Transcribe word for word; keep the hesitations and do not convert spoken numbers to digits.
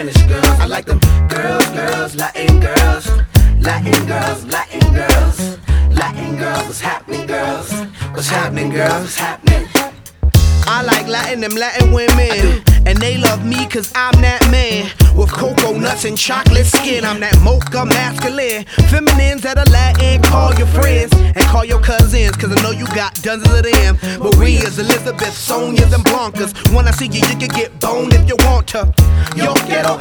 Spanish girls, I like them girls, girls, Latin girls, Latin girls, Latin girls, Latin girls. What's happening, girls? What's happening, girls? What's happening? I like Latin, them Latin women, and they love me cause I'm that man with cocoa nuts and chocolate skin. I'm that mocha masculine. Feminines that are Latin, call your friends and call your cousins, cause I know you got dozens of them. Maria's, Elizabeth, Sonia's, and Blancas. When I see you, you can get boned if you want to. Yo quiero